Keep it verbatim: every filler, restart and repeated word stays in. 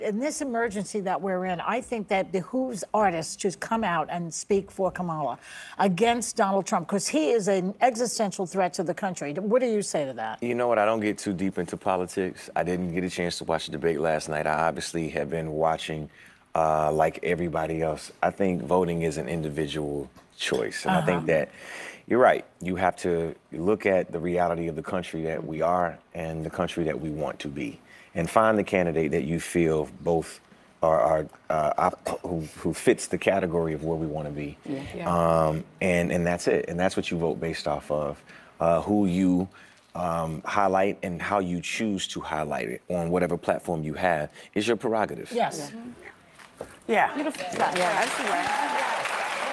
In this emergency that we're in, I think that behooves artists to come out and speak for Kamala against Donald Trump, because he is an existential threat to the country. What do you say to that? You know what? I don't get too deep into politics. I didn't get a chance to watch the debate last night. I obviously have been watching uh, like everybody else. I think voting is an individual choice. And Uh-huh. I think that you're right. You have to look at the reality of the country that we are and the country that we want to be, and find the candidate that you feel both are, are uh, op- who, who fits the category of where we want to be. Yeah. Yeah. Um, and, and that's it. And that's what you vote based off of. Uh, who you um, highlight and how you choose to highlight it on whatever platform you have is your prerogative. Yes. Yeah. Yeah. Beautiful. Yeah, I see that.